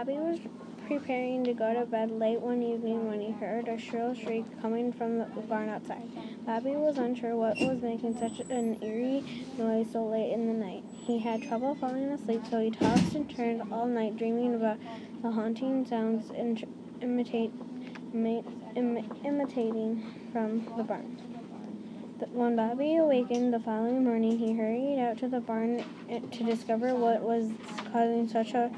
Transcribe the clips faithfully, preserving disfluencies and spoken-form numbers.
Bobby was preparing to go to bed late one evening when he heard a shrill shriek coming from the barn outside. Bobby was unsure what was making such an eerie noise so late in the night. He had trouble falling asleep, so he tossed and turned all night, dreaming about the haunting sounds and imitate, imi- Im- imitating from the barn. When Bobby awakened the following morning, he hurried out to the barn to discover what was causing such a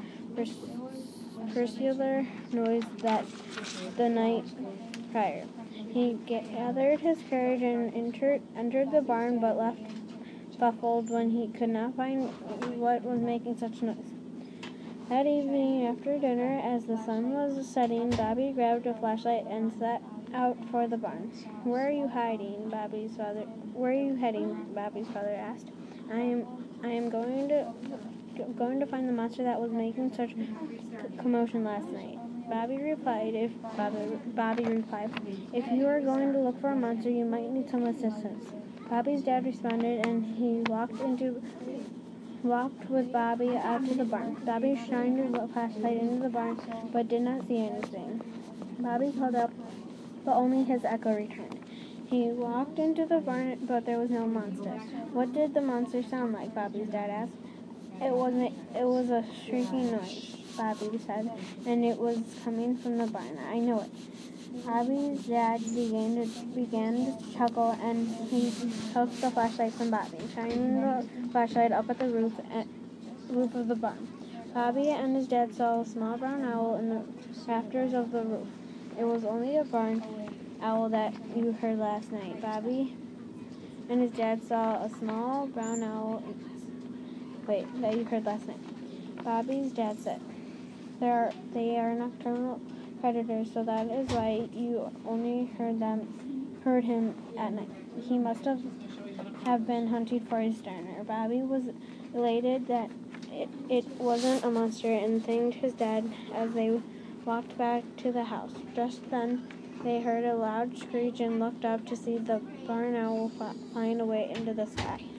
peculiar noise that the night prior. He gathered his courage and entered, entered the barn, but left baffled when he could not find what was making such noise. That evening after dinner, as the sun was setting, Bobby grabbed a flashlight and set out for the barn. "Where are you hiding?" Bobby's father. "Where are you heading?" Bobby's father asked. "I am. I am going to going to find the monster that was making such commotion last night." Bobby replied. If Bobby, Bobby replied, "If you are going to look for a monster, you might need some assistance." Bobby's dad responded, and he walked into. walked with Bobby out to the barn. Bobby shined his flashlight into the barn, but did not see anything. Bobby called out, but only his echo returned. He walked into the barn, but there was no monster. "What did the monster sound like?" Bobby's dad asked. It wasn't. It was a shrieking noise," Bobby said, "and it was coming from the barn. I know it." Bobby's dad began to began to chuckle, and he took the flashlight from Bobby, shining the flashlight up at the roof at, roof of the barn. Bobby and his dad saw a small brown owl in the rafters of the roof. "It was only a barn owl that you heard last night." Bobby and his dad saw a small brown owl. Wait, that you heard last night. Bobby's dad said, "There are they are nocturnal predators, so that is why you only heard them, heard him at night. He must have have been hunting for his dinner." Bobby was elated that it, it wasn't a monster and thanked his dad as they walked back to the house. Just then, they heard a loud screech and looked up to see the barn owl flying away into the sky.